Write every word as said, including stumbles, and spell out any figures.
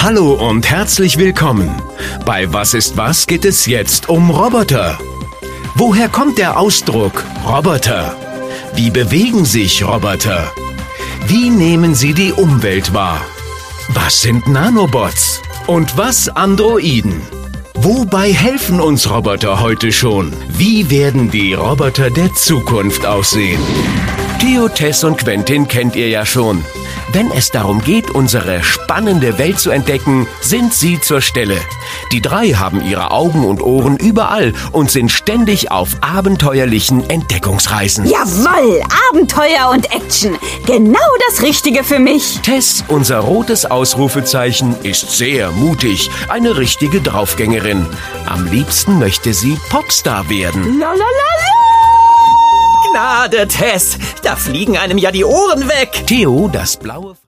Hallo und herzlich willkommen. Bei Was ist was geht es jetzt um Roboter. Woher kommt der Ausdruck Roboter? Wie bewegen sich Roboter? Wie nehmen sie die Umwelt wahr? Was sind Nanobots? Und was Androiden? Wobei helfen uns Roboter heute schon? Wie werden die Roboter der Zukunft aussehen? Theo, Tess und Quentin kennt ihr ja schon. Wenn es darum geht, unsere spannende Welt zu entdecken, sind sie zur Stelle. Die drei haben ihre Augen und Ohren überall und sind ständig auf abenteuerlichen Entdeckungsreisen. Jawohl, Abenteuer und Action. Genau das Richtige für mich. Tess, unser rotes Ausrufezeichen, ist sehr mutig, eine richtige Draufgängerin. Am liebsten möchte sie Popstar werden. Lalalala. Gnade, Tess, da fliegen einem ja die Ohren weg. Theo, das blaue...